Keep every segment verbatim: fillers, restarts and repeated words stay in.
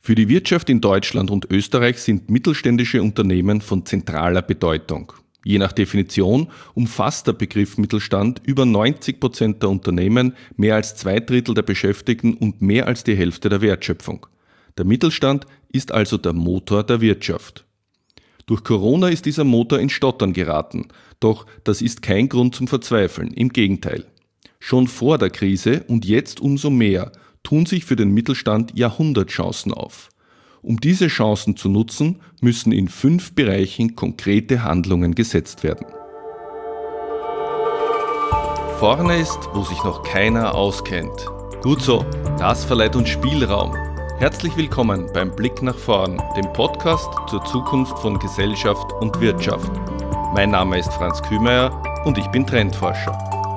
Für die Wirtschaft in Deutschland und Österreich sind mittelständische Unternehmen von zentraler Bedeutung. Je nach Definition umfasst der Begriff Mittelstand über neunzig Prozent der Unternehmen, mehr als zwei Drittel der Beschäftigten und mehr als die Hälfte der Wertschöpfung. Der Mittelstand ist also der Motor der Wirtschaft. Durch Corona ist dieser Motor ins Stottern geraten, doch das ist kein Grund zum Verzweifeln, im Gegenteil. Schon vor der Krise und jetzt umso mehr tun sich für den Mittelstand Jahrhundertchancen auf. Um diese Chancen zu nutzen, müssen in fünf Bereichen konkrete Handlungen gesetzt werden. Vorne ist, wo sich noch keiner auskennt. Gut so, das verleiht uns Spielraum. Herzlich willkommen beim Blick nach vorn, dem Podcast zur Zukunft von Gesellschaft und Wirtschaft. Mein Name ist Franz Kühmeier und ich bin Trendforscher.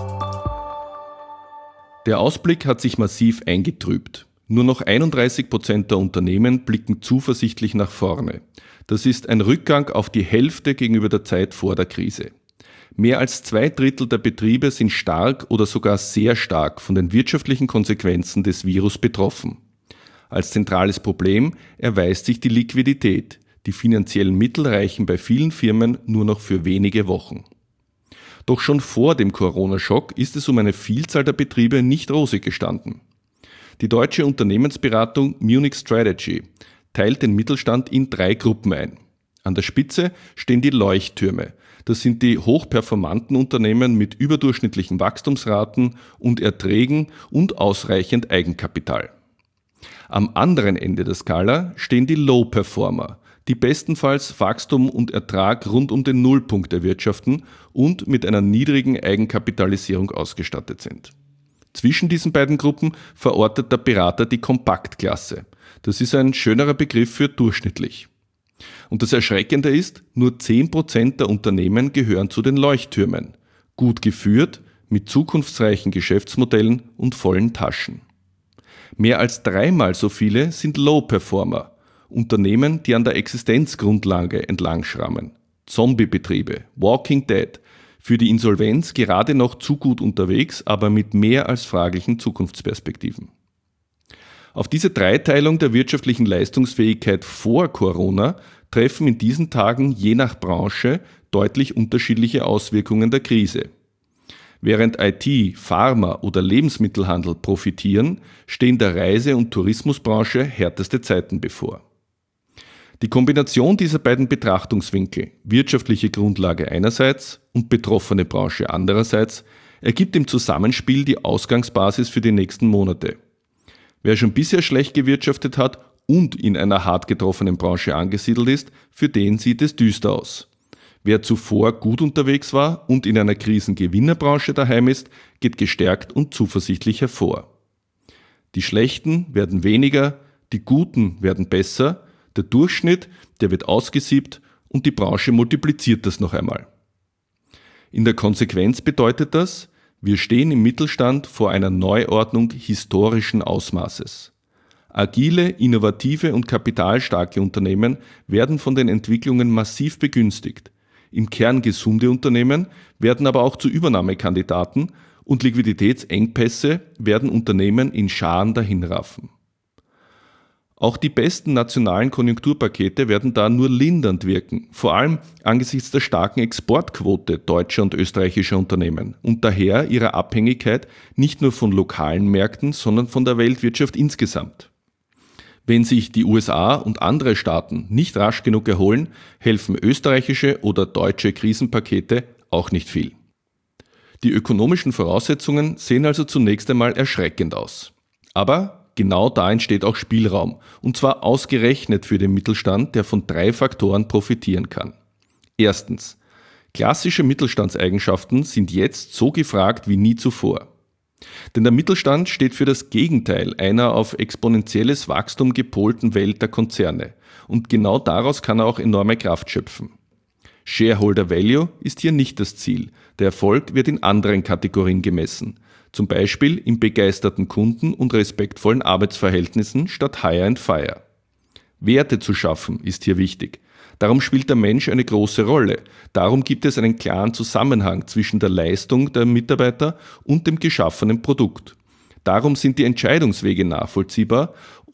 Der Ausblick hat sich massiv eingetrübt. Nur noch einunddreißig Prozent der Unternehmen blicken zuversichtlich nach vorne. Das ist ein Rückgang auf die Hälfte gegenüber der Zeit vor der Krise. Mehr als zwei Drittel der Betriebe sind stark oder sogar sehr stark von den wirtschaftlichen Konsequenzen des Virus betroffen. Als zentrales Problem erweist sich die Liquidität. Die finanziellen Mittel reichen bei vielen Firmen nur noch für wenige Wochen. Doch schon vor dem Corona-Schock ist es um eine Vielzahl der Betriebe nicht rosig gestanden. Die deutsche Unternehmensberatung Munich Strategy teilt den Mittelstand in drei Gruppen ein. An der Spitze stehen die Leuchttürme. Das sind die hochperformanten Unternehmen mit überdurchschnittlichen Wachstumsraten und Erträgen und ausreichend Eigenkapital. Am anderen Ende der Skala stehen die Low-Performer, die bestenfalls Wachstum und Ertrag rund um den Nullpunkt erwirtschaften und mit einer niedrigen Eigenkapitalisierung ausgestattet sind. Zwischen diesen beiden Gruppen verortet der Berater die Kompaktklasse. Das ist ein schönerer Begriff für durchschnittlich. Und das Erschreckende ist, nur zehn Prozent der Unternehmen gehören zu den Leuchttürmen, gut geführt, mit zukunftsreichen Geschäftsmodellen und vollen Taschen. Mehr als dreimal so viele sind Low-Performer, Unternehmen, die an der Existenzgrundlage entlangschrammen. Zombiebetriebe, Walking Dead, für die Insolvenz gerade noch zu gut unterwegs, aber mit mehr als fraglichen Zukunftsperspektiven. Auf diese Dreiteilung der wirtschaftlichen Leistungsfähigkeit vor Corona treffen in diesen Tagen je nach Branche deutlich unterschiedliche Auswirkungen der Krise. Während I T, Pharma oder Lebensmittelhandel profitieren, stehen der Reise- und Tourismusbranche härteste Zeiten bevor. Die Kombination dieser beiden Betrachtungswinkel, wirtschaftliche Grundlage einerseits und betroffene Branche andererseits, ergibt im Zusammenspiel die Ausgangsbasis für die nächsten Monate. Wer schon bisher schlecht gewirtschaftet hat und in einer hart getroffenen Branche angesiedelt ist, für den sieht es düster aus. Wer zuvor gut unterwegs war und in einer Krisengewinnerbranche daheim ist, geht gestärkt und zuversichtlich hervor. Die Schlechten werden weniger, die Guten werden besser, der Durchschnitt, der wird ausgesiebt und die Branche multipliziert das noch einmal. In der Konsequenz bedeutet das, wir stehen im Mittelstand vor einer Neuordnung historischen Ausmaßes. Agile, innovative und kapitalstarke Unternehmen werden von den Entwicklungen massiv begünstigt. Im Kern gesunde Unternehmen werden aber auch zu Übernahmekandidaten und Liquiditätsengpässe werden Unternehmen in Scharen dahinraffen. Auch die besten nationalen Konjunkturpakete werden da nur lindernd wirken, vor allem angesichts der starken Exportquote deutscher und österreichischer Unternehmen und daher ihrer Abhängigkeit nicht nur von lokalen Märkten, sondern von der Weltwirtschaft insgesamt. Wenn sich die U S A und andere Staaten nicht rasch genug erholen, helfen österreichische oder deutsche Krisenpakete auch nicht viel. Die ökonomischen Voraussetzungen sehen also zunächst einmal erschreckend aus. Aber genau da entsteht auch Spielraum, und zwar ausgerechnet für den Mittelstand, der von drei Faktoren profitieren kann. Erstens: Klassische Mittelstandseigenschaften sind jetzt so gefragt wie nie zuvor. Denn der Mittelstand steht für das Gegenteil einer auf exponentielles Wachstum gepolten Welt der Konzerne. Und genau daraus kann er auch enorme Kraft schöpfen. Shareholder Value ist hier nicht das Ziel. Der Erfolg wird in anderen Kategorien gemessen. Zum Beispiel in begeisterten Kunden und respektvollen Arbeitsverhältnissen statt Hire and Fire. Werte zu schaffen ist hier wichtig. Darum spielt der Mensch eine große Rolle. Darum gibt es einen klaren Zusammenhang zwischen der Leistung der Mitarbeiter und dem geschaffenen Produkt. Darum sind die Entscheidungswege nachvollziehbar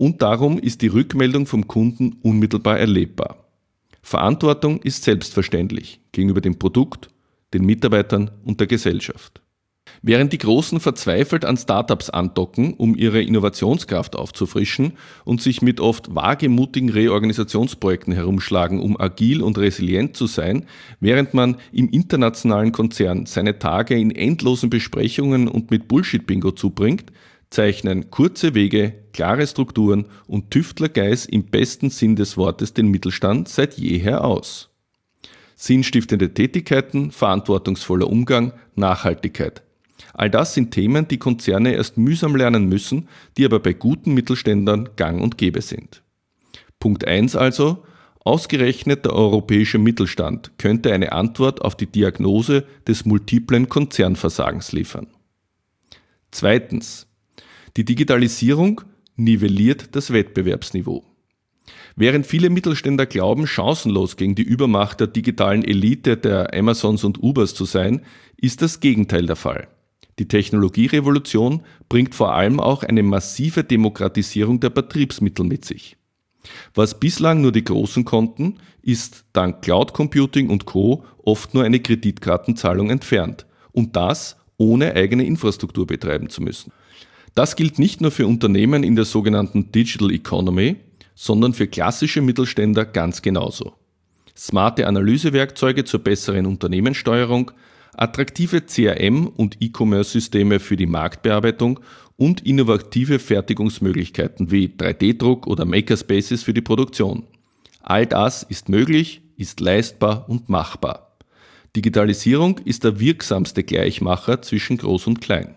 Und darum ist die Rückmeldung vom Kunden unmittelbar erlebbar. Verantwortung ist selbstverständlich gegenüber dem Produkt, den Mitarbeitern und der Gesellschaft. Während die Großen verzweifelt an Startups andocken, um ihre Innovationskraft aufzufrischen und sich mit oft wagemutigen Reorganisationsprojekten herumschlagen, um agil und resilient zu sein, während man im internationalen Konzern seine Tage in endlosen Besprechungen und mit Bullshit-Bingo zubringt, zeichnen kurze Wege, klare Strukturen und Tüftlergeist im besten Sinn des Wortes den Mittelstand seit jeher aus. Sinnstiftende Tätigkeiten, verantwortungsvoller Umgang, Nachhaltigkeit. All das sind Themen, die Konzerne erst mühsam lernen müssen, die aber bei guten Mittelständlern gang und gäbe sind. Punkt eins also, ausgerechnet der europäische Mittelstand könnte eine Antwort auf die Diagnose des multiplen Konzernversagens liefern. Zweitens, die Digitalisierung nivelliert das Wettbewerbsniveau. Während viele Mittelständler glauben, chancenlos gegen die Übermacht der digitalen Elite der Amazons und Ubers zu sein, ist das Gegenteil der Fall. Die Technologierevolution bringt vor allem auch eine massive Demokratisierung der Betriebsmittel mit sich. Was bislang nur die Großen konnten, ist dank Cloud Computing und Co. oft nur eine Kreditkartenzahlung entfernt. Und das ohne eigene Infrastruktur betreiben zu müssen. Das gilt nicht nur für Unternehmen in der sogenannten Digital Economy, sondern für klassische Mittelständler ganz genauso. Smarte Analysewerkzeuge zur besseren Unternehmenssteuerung, attraktive C R M- und E-Commerce-Systeme für die Marktbearbeitung und innovative Fertigungsmöglichkeiten wie drei D Druck oder Makerspaces für die Produktion. All das ist möglich, ist leistbar und machbar. Digitalisierung ist der wirksamste Gleichmacher zwischen Groß und Klein.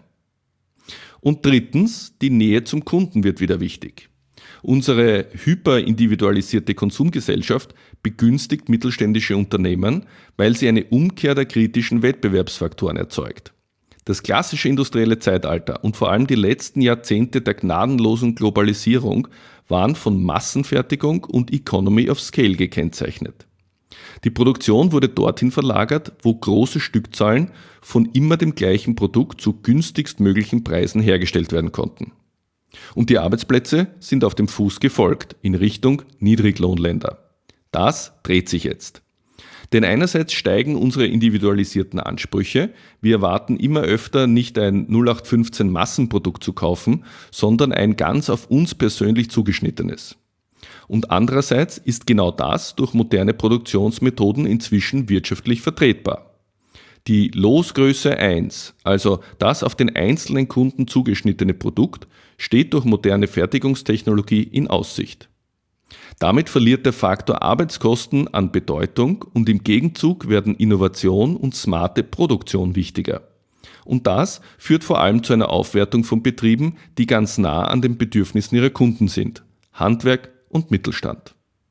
Und drittens, die Nähe zum Kunden wird wieder wichtig. Unsere hyperindividualisierte Konsumgesellschaft begünstigt mittelständische Unternehmen, weil sie eine Umkehr der kritischen Wettbewerbsfaktoren erzeugt. Das klassische industrielle Zeitalter und vor allem die letzten Jahrzehnte der gnadenlosen Globalisierung waren von Massenfertigung und Economy of Scale gekennzeichnet. Die Produktion wurde dorthin verlagert, wo große Stückzahlen von immer dem gleichen Produkt zu günstigstmöglichen Preisen hergestellt werden konnten. Und die Arbeitsplätze sind auf dem Fuß gefolgt in Richtung Niedriglohnländer. Das dreht sich jetzt. Denn einerseits steigen unsere individualisierten Ansprüche, wir erwarten immer öfter nicht ein null acht fünfzehn Massenprodukt zu kaufen, sondern ein ganz auf uns persönlich zugeschnittenes. Und andererseits ist genau das durch moderne Produktionsmethoden inzwischen wirtschaftlich vertretbar. Die Losgröße eins, also das auf den einzelnen Kunden zugeschnittene Produkt, steht durch moderne Fertigungstechnologie in Aussicht. Damit verliert der Faktor Arbeitskosten an Bedeutung und im Gegenzug werden Innovation und smarte Produktion wichtiger. Und das führt vor allem zu einer Aufwertung von Betrieben, die ganz nah an den Bedürfnissen ihrer Kunden sind. Handwerk und Mittelstand.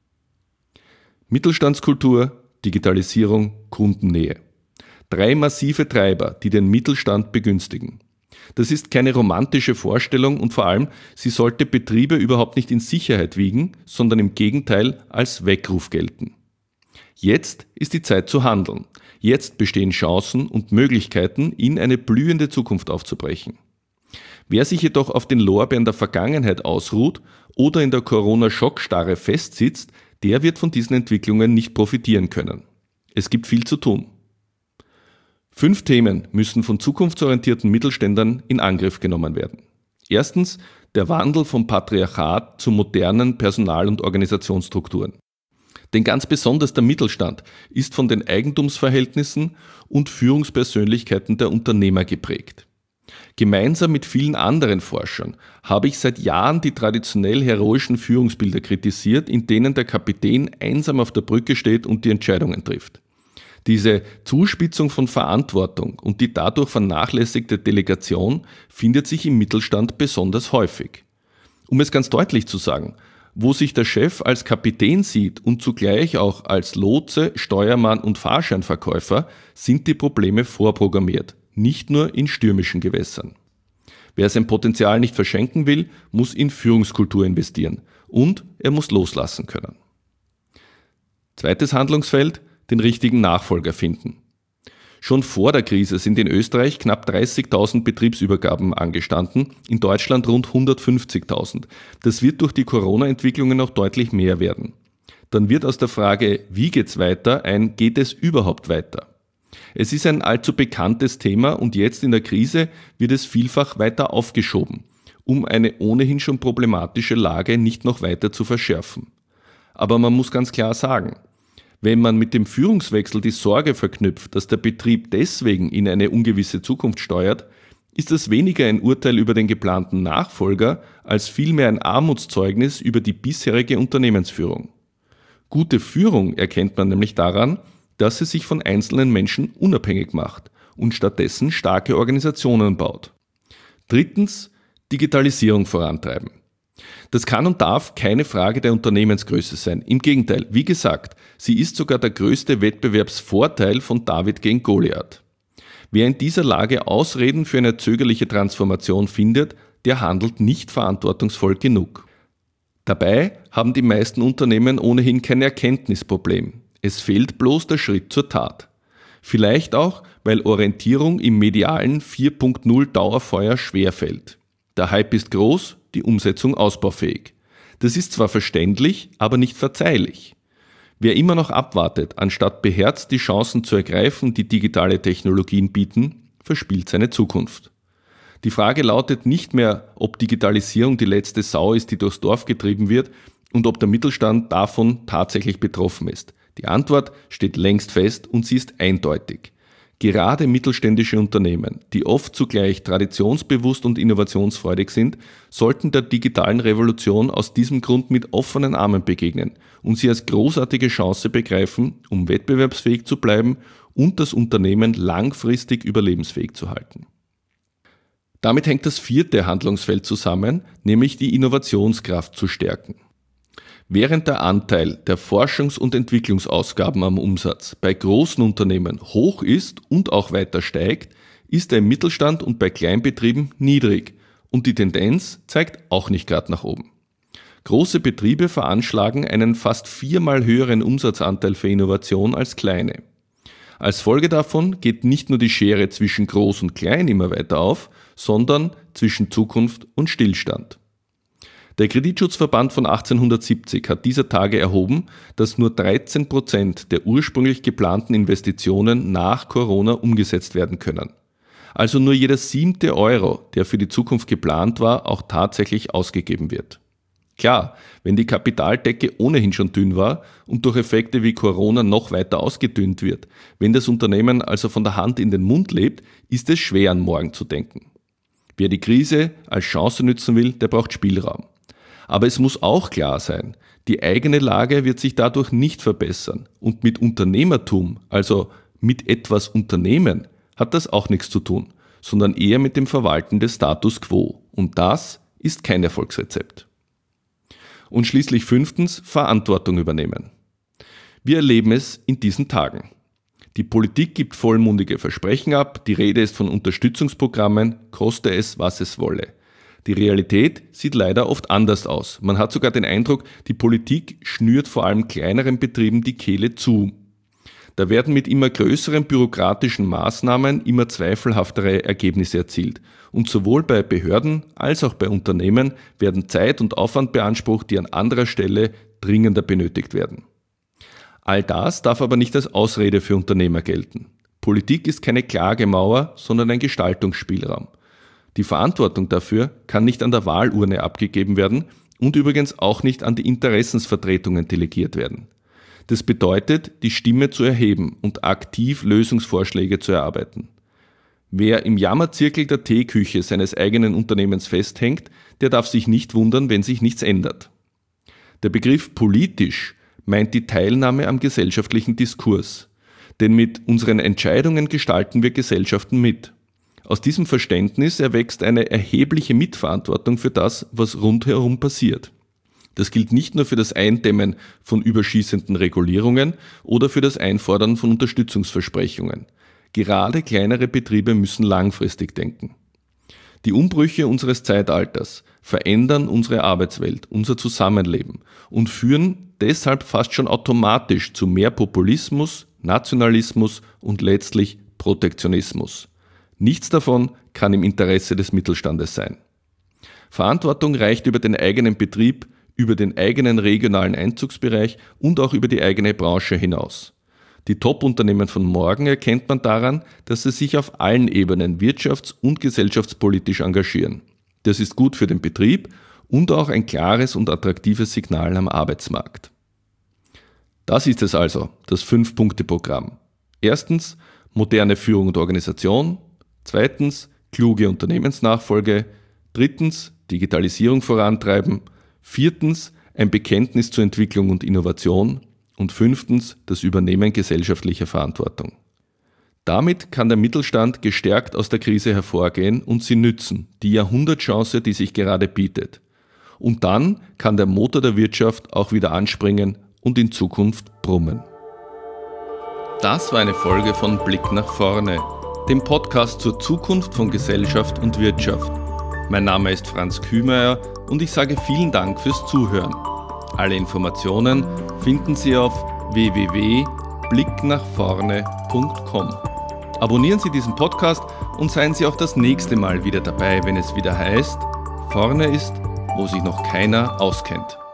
Mittelstandskultur, Digitalisierung, Kundennähe. Drei massive Treiber, die den Mittelstand begünstigen. Das ist keine romantische Vorstellung und vor allem, sie sollte Betriebe überhaupt nicht in Sicherheit wiegen, sondern im Gegenteil als Weckruf gelten. Jetzt ist die Zeit zu handeln. Jetzt bestehen Chancen und Möglichkeiten, in eine blühende Zukunft aufzubrechen. Wer sich jedoch auf den Lorbeeren der Vergangenheit ausruht oder in der Corona-Schockstarre festsitzt, der wird von diesen Entwicklungen nicht profitieren können. Es gibt viel zu tun. Fünf Themen müssen von zukunftsorientierten Mittelständlern in Angriff genommen werden. Erstens, der Wandel vom Patriarchat zu modernen Personal- und Organisationsstrukturen. Denn ganz besonders der Mittelstand ist von den Eigentumsverhältnissen und Führungspersönlichkeiten der Unternehmer geprägt. Gemeinsam mit vielen anderen Forschern habe ich seit Jahren die traditionell heroischen Führungsbilder kritisiert, in denen der Kapitän einsam auf der Brücke steht und die Entscheidungen trifft. Diese Zuspitzung von Verantwortung und die dadurch vernachlässigte Delegation findet sich im Mittelstand besonders häufig. Um es ganz deutlich zu sagen, wo sich der Chef als Kapitän sieht und zugleich auch als Lotse, Steuermann und Fahrscheinverkäufer, sind die Probleme vorprogrammiert, nicht nur in stürmischen Gewässern. Wer sein Potenzial nicht verschenken will, muss in Führungskultur investieren und er muss loslassen können. Zweites Handlungsfeld: den richtigen Nachfolger finden. Schon vor der Krise sind in Österreich knapp dreißigtausend Betriebsübergaben angestanden, in Deutschland rund hundertfünfzigtausend. Das wird durch die Corona-Entwicklungen noch deutlich mehr werden. Dann wird aus der Frage, wie geht's weiter, ein geht es überhaupt weiter? Es ist ein allzu bekanntes Thema und jetzt in der Krise wird es vielfach weiter aufgeschoben, um eine ohnehin schon problematische Lage nicht noch weiter zu verschärfen. Aber man muss ganz klar sagen, wenn man mit dem Führungswechsel die Sorge verknüpft, dass der Betrieb deswegen in eine ungewisse Zukunft steuert, ist das weniger ein Urteil über den geplanten Nachfolger, als vielmehr ein Armutszeugnis über die bisherige Unternehmensführung. Gute Führung erkennt man nämlich daran, dass sie sich von einzelnen Menschen unabhängig macht und stattdessen starke Organisationen baut. Drittens, Digitalisierung vorantreiben. Das kann und darf keine Frage der Unternehmensgröße sein. Im Gegenteil, wie gesagt, sie ist sogar der größte Wettbewerbsvorteil von David gegen Goliath. Wer in dieser Lage Ausreden für eine zögerliche Transformation findet, der handelt nicht verantwortungsvoll genug. Dabei haben die meisten Unternehmen ohnehin kein Erkenntnisproblem. Es fehlt bloß der Schritt zur Tat. Vielleicht auch, weil Orientierung im medialen vier Punkt null Dauerfeuer schwerfällt. Der Hype ist groß, die Umsetzung ausbaufähig. Das ist zwar verständlich, aber nicht verzeihlich. Wer immer noch abwartet, anstatt beherzt die Chancen zu ergreifen, die digitale Technologien bieten, verspielt seine Zukunft. Die Frage lautet nicht mehr, ob Digitalisierung die letzte Sau ist, die durchs Dorf getrieben wird, und ob der Mittelstand davon tatsächlich betroffen ist. Die Antwort steht längst fest und sie ist eindeutig. Gerade mittelständische Unternehmen, die oft zugleich traditionsbewusst und innovationsfreudig sind, sollten der digitalen Revolution aus diesem Grund mit offenen Armen begegnen und sie als großartige Chance begreifen, um wettbewerbsfähig zu bleiben und das Unternehmen langfristig überlebensfähig zu halten. Damit hängt das vierte Handlungsfeld zusammen, nämlich die Innovationskraft zu stärken. Während der Anteil der Forschungs- und Entwicklungsausgaben am Umsatz bei großen Unternehmen hoch ist und auch weiter steigt, ist er im Mittelstand und bei Kleinbetrieben niedrig und die Tendenz zeigt auch nicht gerade nach oben. Große Betriebe veranschlagen einen fast viermal höheren Umsatzanteil für Innovation als kleine. Als Folge davon geht nicht nur die Schere zwischen Groß und Klein immer weiter auf, sondern zwischen Zukunft und Stillstand. Der Kreditschutzverband von achtzehnhundertsiebzig hat dieser Tage erhoben, dass nur dreizehn Prozent der ursprünglich geplanten Investitionen nach Corona umgesetzt werden können. Also nur jeder siebte Euro, der für die Zukunft geplant war, auch tatsächlich ausgegeben wird. Klar, wenn die Kapitaldecke ohnehin schon dünn war und durch Effekte wie Corona noch weiter ausgedünnt wird, wenn das Unternehmen also von der Hand in den Mund lebt, ist es schwer an morgen zu denken. Wer die Krise als Chance nützen will, der braucht Spielraum. Aber es muss auch klar sein, die eigene Lage wird sich dadurch nicht verbessern und mit Unternehmertum, also mit etwas Unternehmen, hat das auch nichts zu tun, sondern eher mit dem Verwalten des Status quo. Und das ist kein Erfolgsrezept. Und schließlich fünftens, Verantwortung übernehmen. Wir erleben es in diesen Tagen. Die Politik gibt vollmundige Versprechen ab, die Rede ist von Unterstützungsprogrammen, koste es, was es wolle. Die Realität sieht leider oft anders aus. Man hat sogar den Eindruck, die Politik schnürt vor allem kleineren Betrieben die Kehle zu. Da werden mit immer größeren bürokratischen Maßnahmen immer zweifelhaftere Ergebnisse erzielt. Und sowohl bei Behörden als auch bei Unternehmen werden Zeit und Aufwand beansprucht, die an anderer Stelle dringender benötigt werden. All das darf aber nicht als Ausrede für Unternehmer gelten. Politik ist keine Klagemauer, sondern ein Gestaltungsspielraum. Die Verantwortung dafür kann nicht an der Wahlurne abgegeben werden und übrigens auch nicht an die Interessensvertretungen delegiert werden. Das bedeutet, die Stimme zu erheben und aktiv Lösungsvorschläge zu erarbeiten. Wer im Jammerzirkel der Teeküche seines eigenen Unternehmens festhängt, der darf sich nicht wundern, wenn sich nichts ändert. Der Begriff politisch meint die Teilnahme am gesellschaftlichen Diskurs, denn mit unseren Entscheidungen gestalten wir Gesellschaften mit. Aus diesem Verständnis erwächst eine erhebliche Mitverantwortung für das, was rundherum passiert. Das gilt nicht nur für das Eindämmen von überschießenden Regulierungen oder für das Einfordern von Unterstützungsversprechungen. Gerade kleinere Betriebe müssen langfristig denken. Die Umbrüche unseres Zeitalters verändern unsere Arbeitswelt, unser Zusammenleben und führen deshalb fast schon automatisch zu mehr Populismus, Nationalismus und letztlich Protektionismus. Nichts davon kann im Interesse des Mittelstandes sein. Verantwortung reicht über den eigenen Betrieb, über den eigenen regionalen Einzugsbereich und auch über die eigene Branche hinaus. Die Top-Unternehmen von morgen erkennt man daran, dass sie sich auf allen Ebenen wirtschafts- und gesellschaftspolitisch engagieren. Das ist gut für den Betrieb und auch ein klares und attraktives Signal am Arbeitsmarkt. Das ist es also, das Fünf-Punkte-Programm. Erstens, moderne Führung und Organisation. Zweitens, kluge Unternehmensnachfolge. Drittens, Digitalisierung vorantreiben. Viertens, ein Bekenntnis zur Entwicklung und Innovation. Und fünftens, das Übernehmen gesellschaftlicher Verantwortung. Damit kann der Mittelstand gestärkt aus der Krise hervorgehen und sie nützen, die Jahrhundertchance, die sich gerade bietet. Und dann kann der Motor der Wirtschaft auch wieder anspringen und in Zukunft brummen. Das war eine Folge von Blick nach vorne, dem Podcast zur Zukunft von Gesellschaft und Wirtschaft. Mein Name ist Franz Kühmeier und ich sage vielen Dank fürs Zuhören. Alle Informationen finden Sie auf w w w punkt blick nach vorne punkt com. Abonnieren Sie diesen Podcast und seien Sie auch das nächste Mal wieder dabei, wenn es wieder heißt, vorne ist, wo sich noch keiner auskennt.